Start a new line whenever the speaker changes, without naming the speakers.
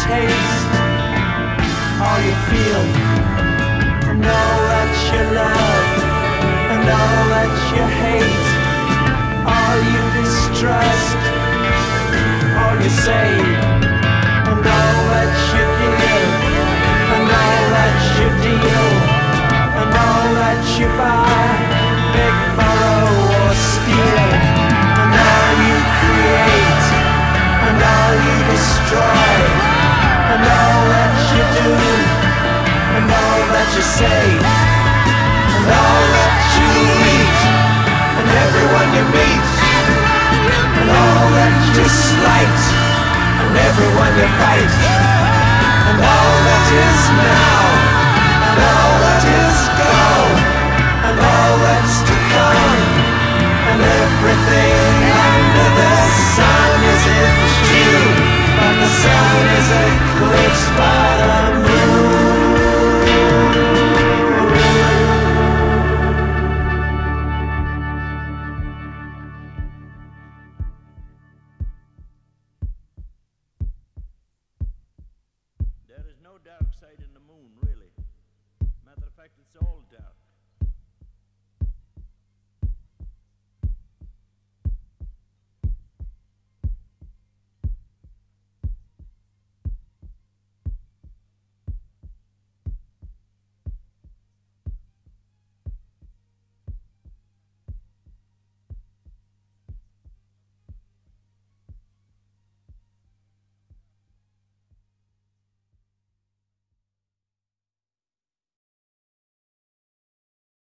taste, all you feel, and all that you love, and all that you hate, all you distrust, all you save, and all that you give, and all that you deal, and all that you buy, big, borrow or steal, and all you create, and all you destroy, and all that you do, and all that you say, and all that you eat, and everyone you meet, and all that you slight, and everyone you fight, and all that is now, and all that is gone, and all that's to come, and everything under the sun is in June, but the sun is eclipsed by the moon.
There is no dark side in the moon, really. Matter of fact, it's all